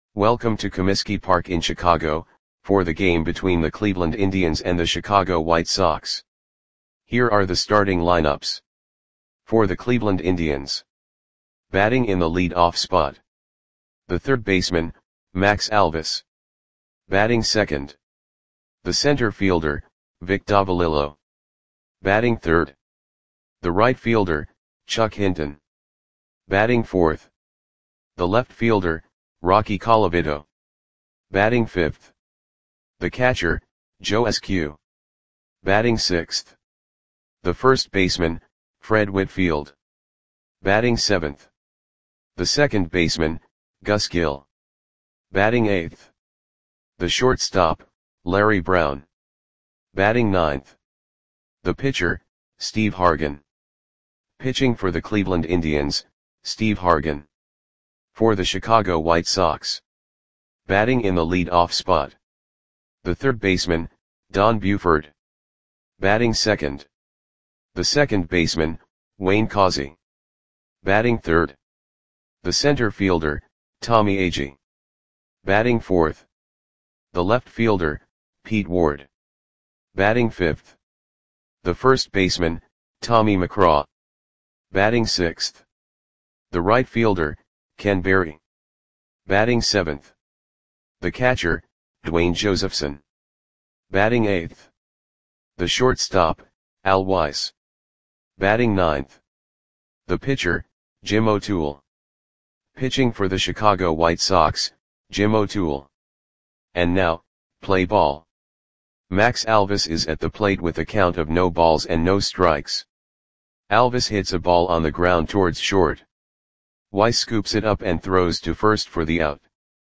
Welcome to Comiskey Park in Chicago, for the game between the Cleveland Indians and the Chicago White Sox. Here are the starting lineups. For the Cleveland Indians. Batting in the lead-off spot. The third baseman, Max Alvis. Batting second. The center fielder, Vic Davalillo. Batting third. The right fielder, Chuck Hinton. Batting fourth. The left fielder, Rocky Colavito. Batting fifth. The catcher, Joe Eskew. Batting sixth. The first baseman, Fred Whitfield. Batting seventh. The second baseman, Gus Gill. Batting eighth. The shortstop, Larry Brown. Batting ninth. The pitcher, Steve Hargan. Pitching for the Cleveland Indians, Steve Hargan. For the Chicago White Sox. Batting in the lead-off spot. The third baseman, Don Buford. Batting second. The second baseman, Wayne Causey. Batting third. The center fielder, Tommy Agee. Batting fourth. The left fielder, Pete Ward. Batting fifth. The first baseman, Tommy McCraw. Batting sixth. The right fielder, Ken Berry. Batting seventh. The catcher, Dwayne Josephson. Batting eighth. The shortstop, Al Weiss. Batting ninth. The pitcher, Jim O'Toole. Pitching for the Chicago White Sox, Jim O'Toole. And now, play ball. Max Alvis is at the plate with a count of no balls and no strikes. Alvis hits a ball on the ground towards short. Weiss scoops it up and throws to first for the out.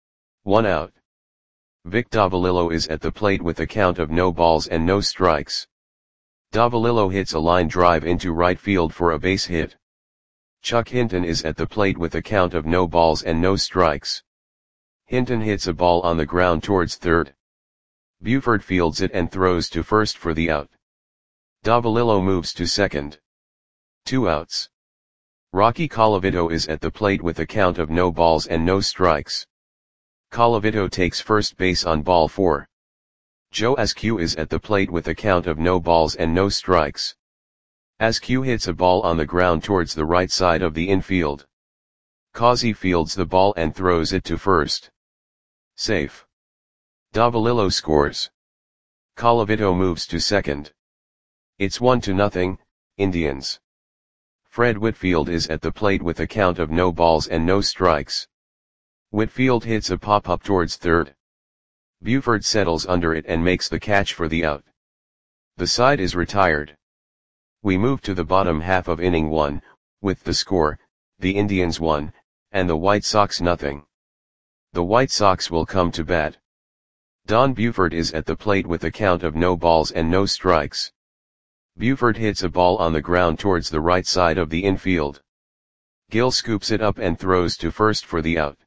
1 out. Vic Davalillo is at the plate with a count of no balls and no strikes. Davalillo hits a line drive into right field for a base hit. Chuck Hinton is at the plate with a count of no balls and no strikes. Hinton hits a ball on the ground towards third. Buford fields it and throws to first for the out. Davalillo moves to second. 2 outs. Rocky Colavito is at the plate with a count of no balls and no strikes. Colavito takes first base on ball 4. Joe Eskew is at the plate with a count of no balls and no strikes. Eskew hits a ball on the ground towards the right side of the infield. Causey fields the ball and throws it to first. Safe. Davalillo scores. Colavito moves to second. It's 1-0, Indians. Fred Whitfield is at the plate with a count of no balls and no strikes. Whitfield hits a pop-up towards third. Buford settles under it and makes the catch for the out. The side is retired. We move to the bottom half of inning 1, with the score, the Indians 1, and the White Sox 0. The White Sox will come to bat. Don Buford is at the plate with a count of no balls and no strikes. Buford hits a ball on the ground towards the right side of the infield. Gill scoops it up and throws to first for the out.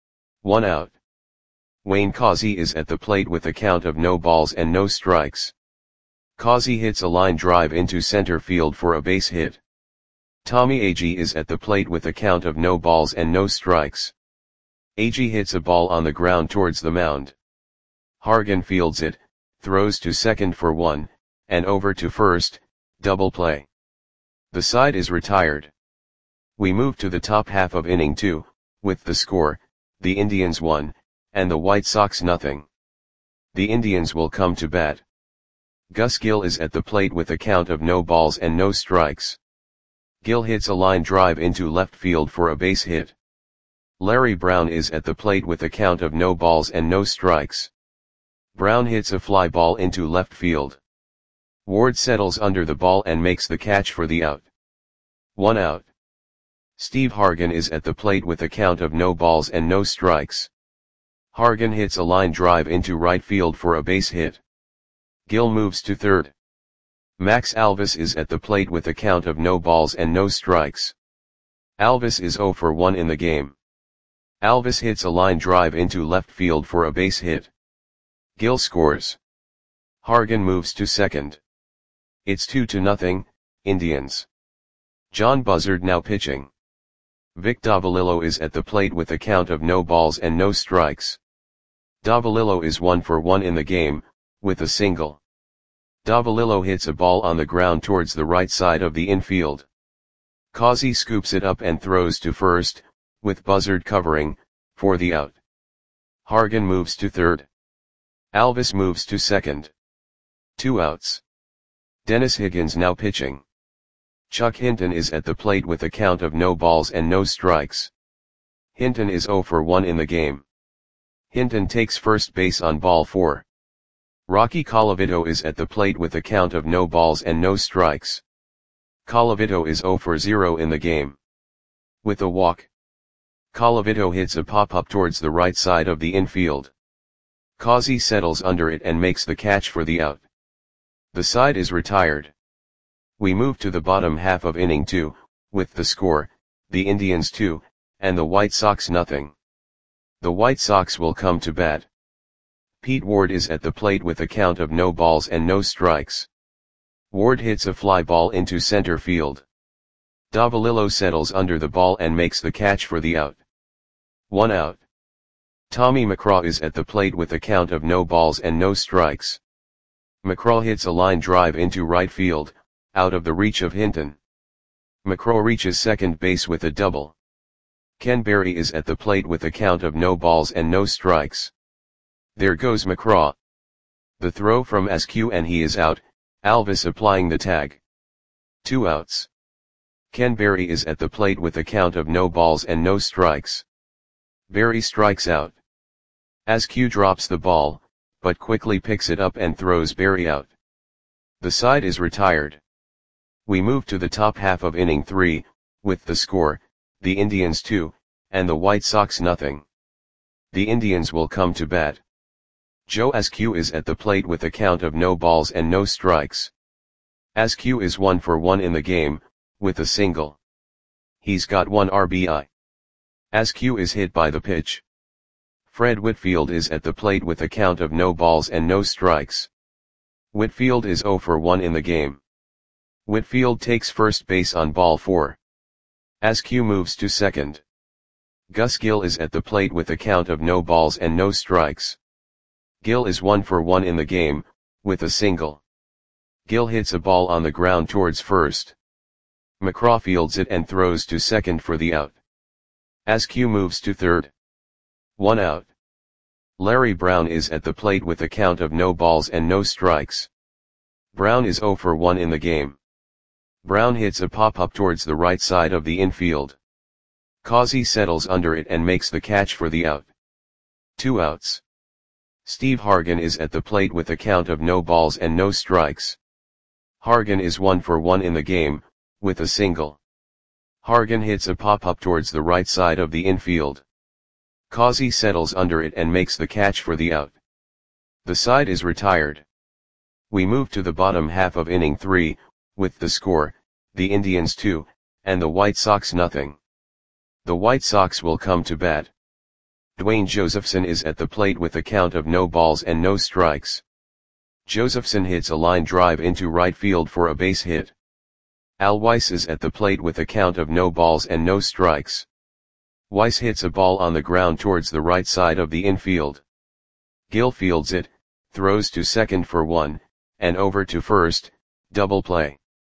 1 out. Wayne Causey is at the plate with a count of no balls and no strikes. Causey hits a line drive into center field for a base hit. Tommy Agee is at the plate with a count of no balls and no strikes. Agee hits a ball on the ground towards the mound. Hargan fields it, throws to second for 1, and over to first, double play. The side is retired. We move to the top half of inning 2, with the score, the Indians 1, and the White Sox 0. The Indians will come to bat. Gus Gill is at the plate with a count of no balls and no strikes. Gill hits a line drive into left field for a base hit. Larry Brown is at the plate with a count of no balls and no strikes. Brown hits a fly ball into left field. Ward settles under the ball and makes the catch for the out. 1 out. Steve Hargan is at the plate with a count of no balls and no strikes. Hargan hits a line drive into right field for a base hit. Gill moves to third. Max Alvis is at the plate with a count of no balls and no strikes. Alvis is 0 for 1 in the game. Alvis hits a line drive into left field for a base hit. Gill scores. Hargan moves to second. It's 2-0, Indians. John Buzzard now pitching. Vic Davalillo is at the plate with a count of no balls and no strikes. Davalillo is 1 for 1 in the game, with a single. Davalillo hits a ball on the ground towards the right side of the infield. Causey scoops it up and throws to first, with Buzzard covering, for the out. Hargan moves to third. Alvis moves to second. 2 outs. Dennis Higgins now pitching. Chuck Hinton is at the plate with a count of no balls and no strikes. Hinton is 0 for 1 in the game. Hinton takes first base on ball 4. Rocky Colavito is at the plate with a count of no balls and no strikes. Colavito is 0 for 0 in the game. With a walk, Colavito hits a pop-up towards the right side of the infield. Causey settles under it and makes the catch for the out. The side is retired. We move to the bottom half of inning 2, with the score, the Indians 2, and the White Sox nothing. The White Sox will come to bat. Pete Ward is at the plate with a count of no balls and no strikes. Ward hits a fly ball into center field. Davalillo settles under the ball and makes the catch for the out. 1 out. Tommy McCraw is at the plate with a count of no balls and no strikes. McCraw hits a line drive into right field, out of the reach of Hinton. McCraw reaches second base with a double. Ken Berry is at the plate with a count of no balls and no strikes. There goes McCraw. The throw from Askew and he is out, Alvis applying the tag. 2 outs. Ken Berry is at the plate with a count of no balls and no strikes. Berry strikes out. Askew drops the ball, but quickly picks it up and throws Berry out. The side is retired. We move to the top half of inning 3, with the score, the Indians 2, and the White Sox nothing. The Indians will come to bat. Joe Askew is at the plate with a count of no balls and no strikes. Askew is 1 for 1 in the game, with a single. He's got 1 RBI. Askew is hit by the pitch. Fred Whitfield is at the plate with a count of no balls and no strikes. Whitfield is 0 for 1 in the game. Whitfield takes first base on ball 4. Askew moves to second. Gus Gill is at the plate with a count of no balls and no strikes. Gill is 1 for 1 in the game, with a single. Gill hits a ball on the ground towards first. McCraw fields it and throws to second for the out. Askew moves to third. 1 out. Larry Brown is at the plate with a count of no balls and no strikes. Brown is 0 for 1 in the game. Brown hits a pop-up towards the right side of the infield. Causey settles under it and makes the catch for the out. 2 outs. Steve Hargan is at the plate with a count of no balls and no strikes. Hargan is 1 for 1 in the game, with a single. Hargan hits a pop-up towards the right side of the infield. Causey settles under it and makes the catch for the out. The side is retired. We move to the bottom half of inning 3, with the score, the Indians 2, and the White Sox nothing. The White Sox will come to bat. Dwayne Josephson is at the plate with a count of no balls and no strikes. Josephson hits a line drive into right field for a base hit. Al Weiss is at the plate with a count of no balls and no strikes. Weiss hits a ball on the ground towards the right side of the infield. Gill fields it, throws to second for 1, and over to first, double play.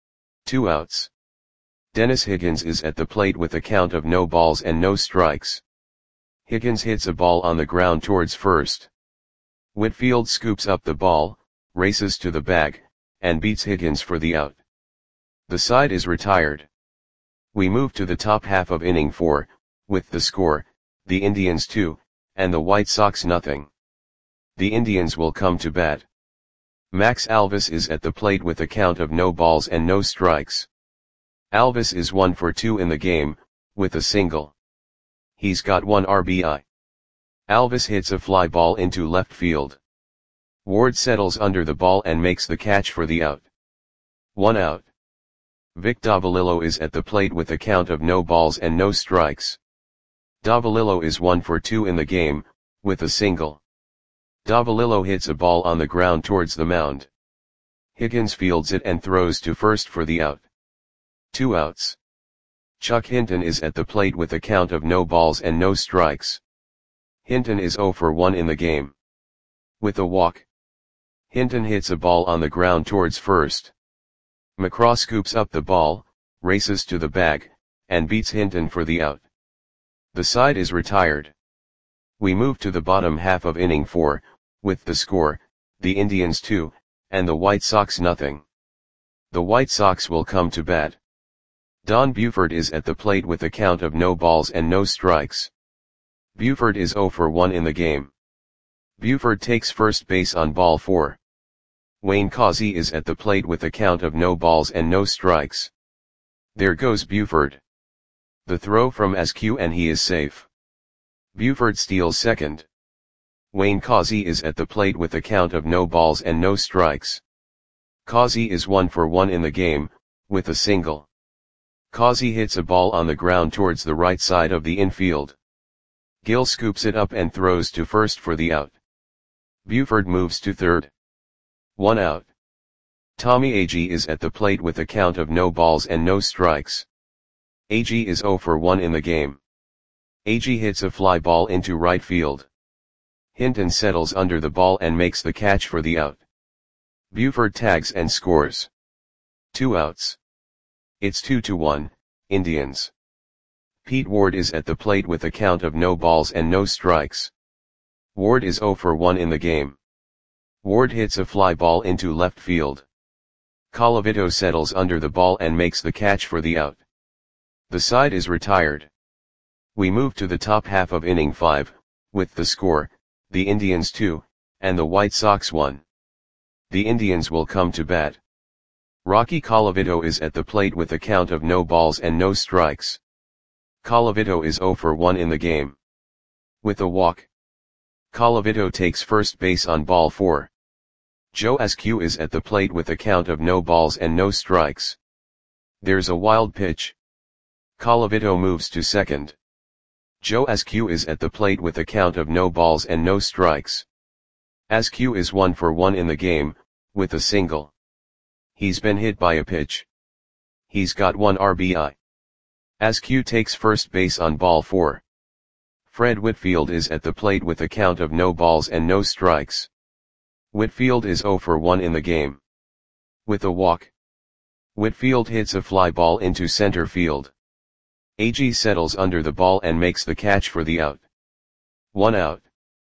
2 outs. Dennis Higgins is at the plate with a count of no balls and no strikes. Higgins hits a ball on the ground towards first. Whitfield scoops up the ball, races to the bag, and beats Higgins for the out. The side is retired. We move to the top half of inning 4, with the score, the Indians 2, and the White Sox nothing. The Indians will come to bat. Max Alvis is at the plate with a count of no balls and no strikes. Alvis is 1 for 2 in the game, with a single. He's got 1 RBI. Alvis hits a fly ball into left field. Ward settles under the ball and makes the catch for the out. 1 out. Vic Davalillo is at the plate with a count of no balls and no strikes. Davalillo is 1 for 2 in the game, with a single. Davalillo hits a ball on the ground towards the mound. Higgins fields it and throws to first for the out. 2 outs. Chuck Hinton is at the plate with a count of no balls and no strikes. Hinton is 0 for 1 in the game. With a walk, Hinton hits a ball on the ground towards first. McCraw scoops up the ball, races to the bag, and beats Hinton for the out. The side is retired. We move to the bottom half of inning 4, with the score, the Indians 2, and the White Sox nothing. The White Sox will come to bat. Don Buford is at the plate with a count of no balls and no strikes. Buford is 0 for 1 in the game. Buford takes first base on ball 4. Wayne Causey is at the plate with a count of no balls and no strikes. There goes Buford. The throw from Askew and he is safe. Buford steals second. Wayne Causey is at the plate with a count of no balls and no strikes. Causey is 1 for 1 in the game, with a single. Causey hits a ball on the ground towards the right side of the infield. Gill scoops it up and throws to first for the out. Buford moves to third. 1 out. Tommy Agee is at the plate with a count of no balls and no strikes. Agee is 0 for 1 in the game. Agee hits a fly ball into right field. Hinton settles under the ball and makes the catch for the out. Buford tags and scores. 2 outs. It's 2-1, Indians. Pete Ward is at the plate with a count of no balls and no strikes. Ward is 0 for 1 in the game. Ward hits a fly ball into left field. Colavito settles under the ball and makes the catch for the out. The side is retired. We move to the top half of inning 5, with the score, the Indians 2, and the White Sox 1. The Indians will come to bat. Rocky Colavito is at the plate with a count of no balls and no strikes. Colavito is 0 for 1 in the game. With a walk, Colavito takes first base on ball 4. Joe Askew is at the plate with a count of no balls and no strikes. There's a wild pitch. Colavito moves to second. Joe Askew is at the plate with a count of no balls and no strikes. Askew is 1 for 1 in the game, with a single. He's been hit by a pitch. He's got 1 RBI. Askew takes first base on ball 4. Fred Whitfield is at the plate with a count of no balls and no strikes. Whitfield is 0 for 1 in the game. With a walk, Whitfield hits a fly ball into center field. Agee settles under the ball and makes the catch for the out. 1 out.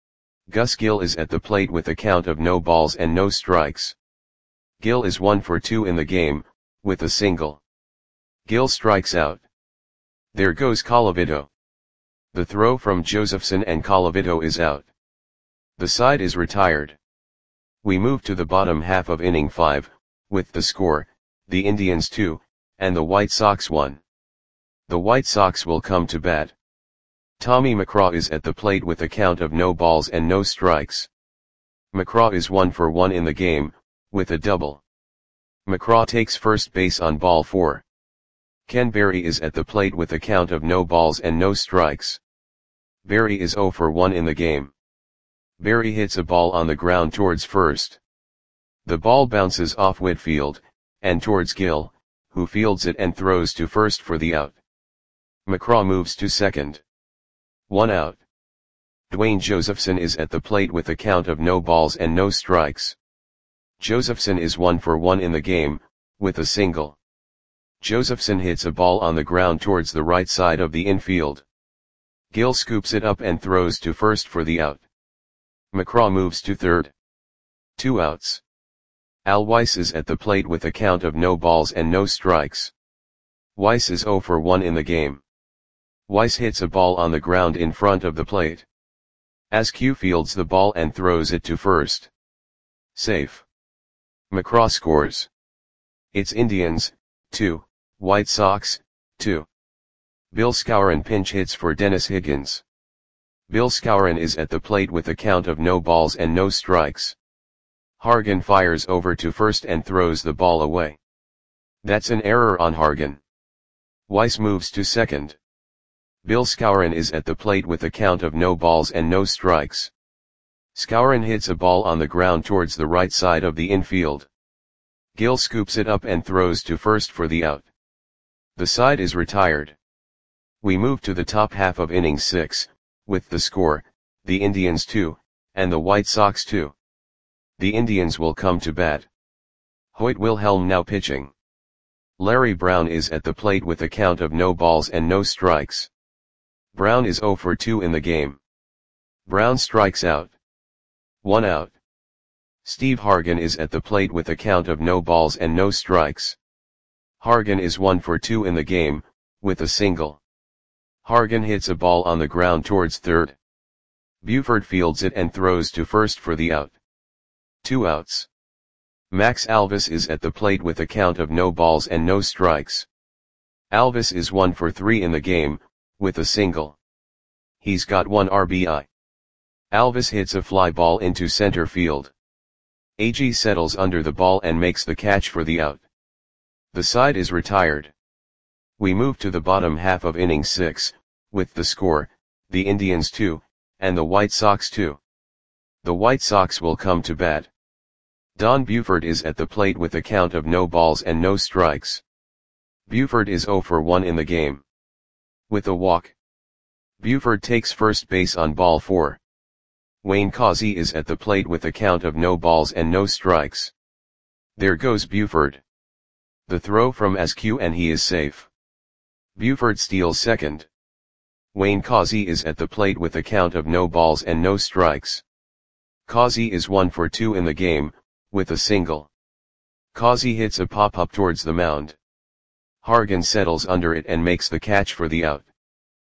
Gus Gill is at the plate with a count of no balls and no strikes. Gill is 1 for 2 in the game, with a single. Gill strikes out. There goes Colavito. The throw from Josephson and Colavito is out. The side is retired. We move to the bottom half of inning 5, with the score, the Indians 2, and the White Sox 1. The White Sox will come to bat. Tommy McCraw is at the plate with a count of no balls and no strikes. McCraw is 1 for 1 in the game, with a double. McCraw takes first base on ball 4. Ken Berry is at the plate with a count of no balls and no strikes. Berry is 0 for 1 in the game. Berry hits a ball on the ground towards first. The ball bounces off Whitfield, and towards Gill, who fields it and throws to first for the out. McCraw moves to second. 1 out. Dwayne Josephson is at the plate with a count of no balls and no strikes. Josephson is 1 for 1 in the game, with a single. Josephson hits a ball on the ground towards the right side of the infield. Gill scoops it up and throws to first for the out. McCraw moves to third. 2 outs. Al Weiss is at the plate with a count of no balls and no strikes. Weiss is 0 for 1 in the game. Weiss hits a ball on the ground in front of the plate. Askew fields the ball and throws it to first. Safe. McCraw scores. It's Indians, 2, White Sox, 2. Bill Skowron pinch hits for Dennis Higgins. Bill Skowron is at the plate with a count of no balls and no strikes. Hargan fires over to first and throws the ball away. That's an error on Hargan. Weiss moves to second. Bill Skowron is at the plate with a count of no balls and no strikes. Skowron hits a ball on the ground towards the right side of the infield. Gill scoops it up and throws to first for the out. The side is retired. We move to the top half of inning 6, with the score, the Indians 2, and the White Sox 2. The Indians will come to bat. Hoyt Wilhelm now pitching. Larry Brown is at the plate with a count of no balls and no strikes. Brown is 0 for 2 in the game. Brown strikes out. 1 out. Steve Hargan is at the plate with a count of no balls and no strikes. Hargan is 1 for 2 in the game, with a single. Hargan hits a ball on the ground towards third. Buford fields it and throws to first for the out. 2 outs. Max Alvis is at the plate with a count of no balls and no strikes. Alvis is 1 for 3 in the game, with a single. He's got 1 RBI. Alvis hits a fly ball into center field. Agee settles under the ball and makes the catch for the out. The side is retired. We move to the bottom half of inning 6, with the score, the Indians 2, and the White Sox 2. The White Sox will come to bat. Don Buford is at the plate with a count of no balls and no strikes. Buford is 0 for 1 in the game. With a walk. Buford takes first base on ball 4. Wayne Causey is at the plate with a count of no balls and no strikes. There goes Buford. The throw from Askew and he is safe. Buford steals second. Wayne Causey is at the plate with a count of no balls and no strikes. Causey is 1 for 2 in the game, with a single. Causey hits a pop-up towards the mound. Hargan settles under it and makes the catch for the out.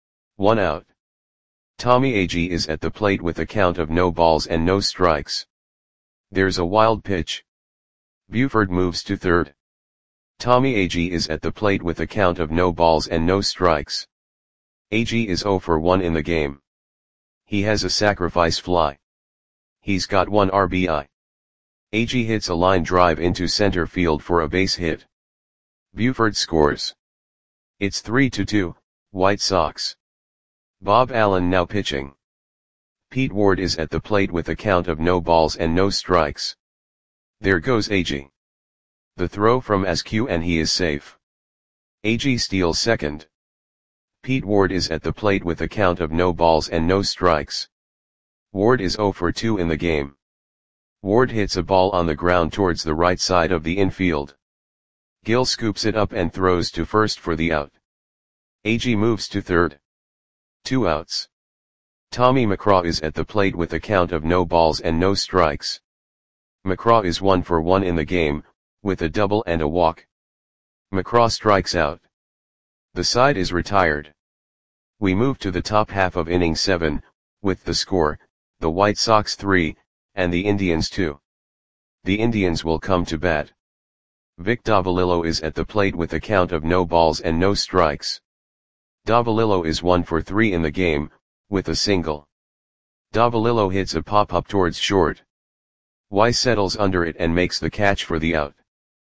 1 out. Tommy Agee is at the plate with a count of no balls and no strikes. There's a wild pitch. Buford moves to third. Tommy Agee is at the plate with a count of no balls and no strikes. Agee is 0 for 1 in the game. He has a sacrifice fly. He's got 1 RBI. Agee hits a line drive into center field for a base hit. Buford scores. It's 3-2, White Sox. Bob Allen now pitching. Pete Ward is at the plate with a count of no balls and no strikes. There goes Agee. The throw from Askew and he is safe. Agee steals second. Pete Ward is at the plate with a count of no balls and no strikes. Ward is 0 for 2 in the game. Ward hits a ball on the ground towards the right side of the infield. Gill scoops it up and throws to first for the out. Agee moves to third. 2 outs. Tommy McCraw is at the plate with a count of no balls and no strikes. McCraw is 1 for 1 in the game, with a double and a walk. McCraw strikes out. The side is retired. We move to the top half of inning 7, with the score, the White Sox 3, and the Indians 2. The Indians will come to bat. Vic Davalillo is at the plate with a count of no balls and no strikes. Davalillo is 1 for 3 in the game, with a single. Davalillo hits a pop-up towards short. Weiss settles under it and makes the catch for the out.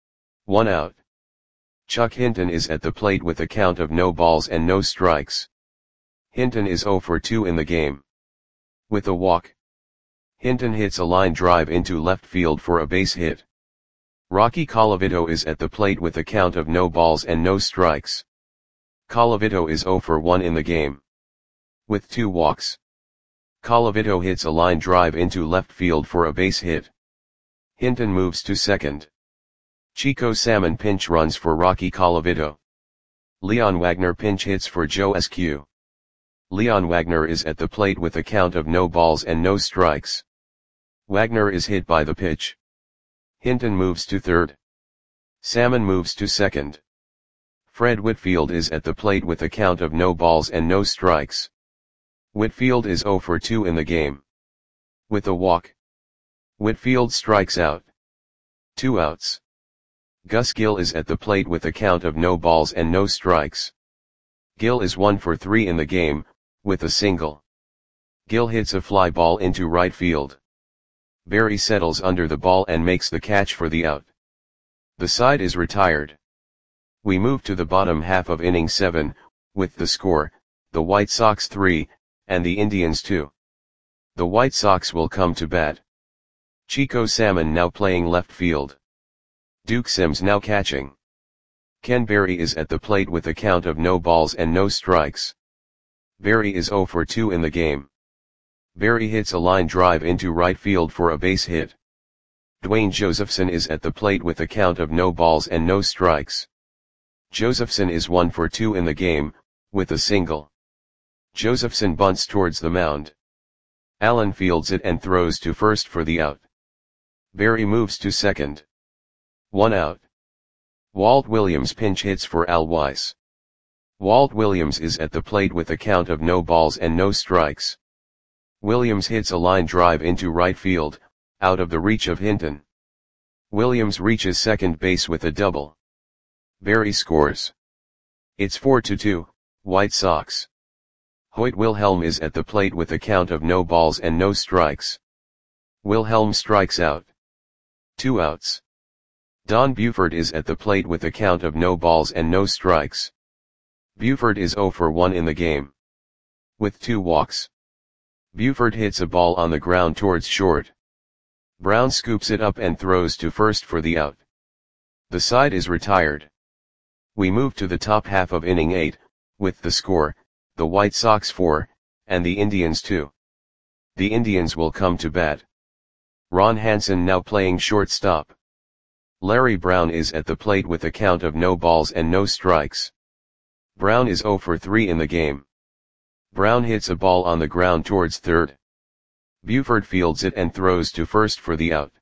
1 out. Chuck Hinton is at the plate with a count of no balls and no strikes. Hinton is 0 for 2 in the game. With a walk. Hinton hits a line drive into left field for a base hit. Rocky Colavito is at the plate with a count of no balls and no strikes. Colavito is 0 for 1 in the game. With 2 walks. Colavito hits a line drive into left field for a base hit. Hinton moves to second. Chico Salmon pinch runs for Rocky Colavito. Leon Wagner pinch hits for Joe Askew. Leon Wagner is at the plate with a count of no balls and no strikes. Wagner is hit by the pitch. Hinton moves to third. Salmon moves to second. Fred Whitfield is at the plate with a count of no balls and no strikes. Whitfield is 0 for 2 in the game. With a walk. Whitfield strikes out. 2 outs. Gus Gill is at the plate with a count of no balls and no strikes. Gill is 1 for 3 in the game, with a single. Gill hits a fly ball into right field. Barry settles under the ball and makes the catch for the out. The side is retired. We move to the bottom half of inning 7, with the score, the White Sox 3, and the Indians 2. The White Sox will come to bat. Chico Salmon now playing left field. Duke Sims now catching. Ken Berry is at the plate with a count of no balls and no strikes. Barry is 0 for 2 in the game. Barry hits a line drive into right field for a base hit. Dwayne Josephson is at the plate with a count of no balls and no strikes. Josephson is 1 for 2 in the game, with a single. Josephson bunts towards the mound. Allen fields it and throws to first for the out. Barry moves to second. 1 out. Walt Williams pinch hits for Al Weiss. Walt Williams is at the plate with a count of no balls and no strikes. Williams hits a line drive into right field, out of the reach of Hinton. Williams reaches second base with a double. Barry scores. It's 4-2, White Sox. Hoyt Wilhelm is at the plate with a count of no balls and no strikes. Wilhelm strikes out. 2 outs. Don Buford is at the plate with a count of no balls and no strikes. Buford is 0 for 1 in the game. With 2 walks. Buford hits a ball on the ground towards short. Brown scoops it up and throws to first for the out. The side is retired. We move to the top half of inning 8, with the score, the White Sox 4, and the Indians 2. The Indians will come to bat. Ron Hansen now playing shortstop. Larry Brown is at the plate with a count of no balls and no strikes. Brown is 0 for 3 in the game. Brown hits a ball on the ground towards third. Buford fields it and throws to first for the out.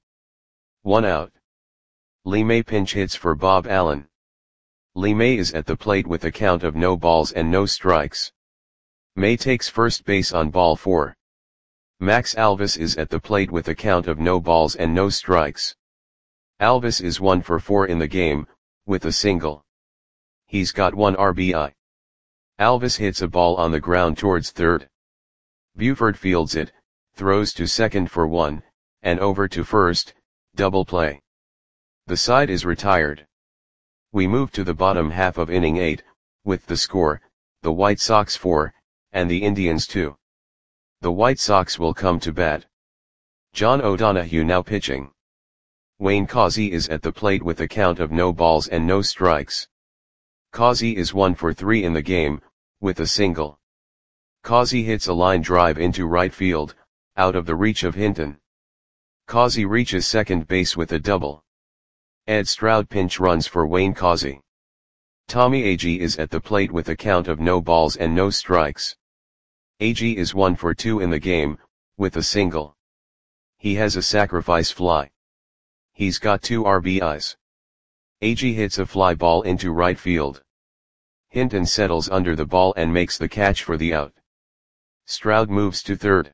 1 out. Lee May pinch hits for Bob Allen. Lee May is at the plate with a count of no balls and no strikes. May takes first base on ball 4. Max Alvis is at the plate with a count of no balls and no strikes. Alvis is 1 for 4 in the game, with a single. He's got 1 RBI. Alvis hits a ball on the ground towards third. Buford fields it, throws to second for 1, and over to first, double play. The side is retired. We move to the bottom half of inning 8, with the score, the White Sox 4, and the Indians 2. The White Sox will come to bat. John O'Donohue now pitching. Wayne Causey is at the plate with a count of no balls and no strikes. Causey is 1 for 3 in the game, with a single. Causey hits a line drive into right field, out of the reach of Hinton. Causey reaches second base with a double. Ed Stroud pinch runs for Wayne Causey. Tommy Agee is at the plate with a count of no balls and no strikes. Agee is 1 for 2 in the game, with a single. He has a sacrifice fly. He's got 2 RBIs. Agee hits a fly ball into right field. Hinton settles under the ball and makes the catch for the out. Stroud moves to third.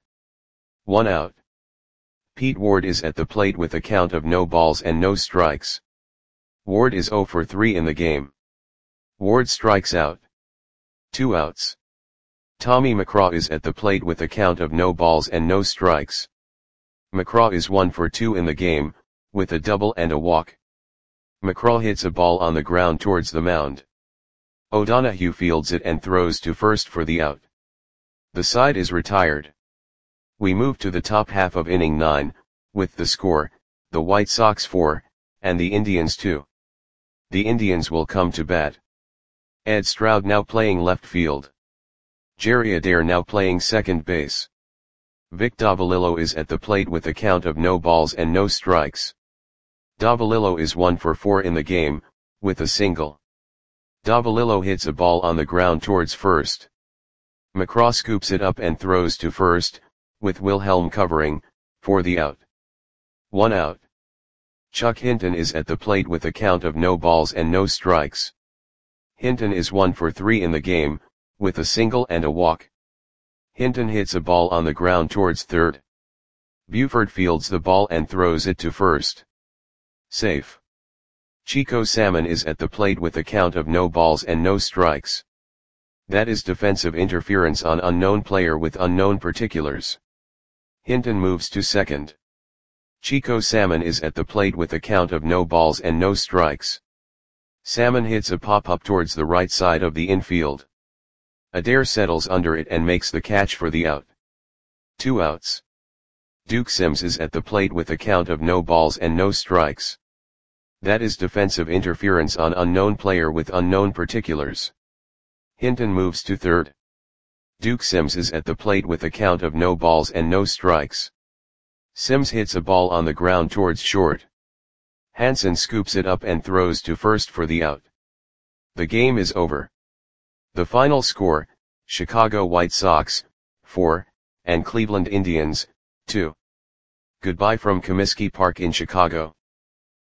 1 out. Pete Ward is at the plate with a count of no balls and no strikes. Ward is 0 for 3 in the game. Ward strikes out. 2 outs. Tommy McCraw is at the plate with a count of no balls and no strikes. McCraw is 1 for 2 in the game, with a double and a walk. McCraw hits a ball on the ground towards the mound. O'Donohue fields it and throws to first for the out. The side is retired. We move to the top half of inning 9, with the score, the White Sox 4, and the Indians 2. The Indians will come to bat. Ed Stroud now playing left field. Jerry Adair now playing second base. Vic Davalillo is at the plate with a count of no balls and no strikes. Davalillo is 1 for 4 in the game, with a single. Davalillo hits a ball on the ground towards first. McCraw scoops it up and throws to first, with Wilhelm covering, for the out. 1 out. Chuck Hinton is at the plate with a count of no balls and no strikes. Hinton is 1 for 3 in the game, with a single and a walk. Hinton hits a ball on the ground towards third. Buford fields the ball and throws it to first. Safe. Chico Salmon is at the plate with a count of no balls and no strikes. That is defensive interference on unknown player with unknown particulars. Hinton moves to second. Chico Salmon is at the plate with a count of no balls and no strikes. Salmon hits a pop-up towards the right side of the infield. Adair settles under it and makes the catch for the out. 2 outs. Duke Sims is at the plate with a count of no balls and no strikes. That is defensive interference on unknown player with unknown particulars. Hinton moves to third. Duke Sims is at the plate with a count of no balls and no strikes. Sims hits a ball on the ground towards short. Hanson scoops it up and throws to first for the out. The game is over. The final score, Chicago White Sox, 4, and Cleveland Indians, 2. Goodbye from Comiskey Park in Chicago.